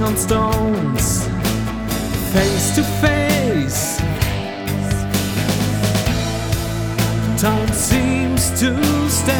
walking on stones, face to face. Time seems to stand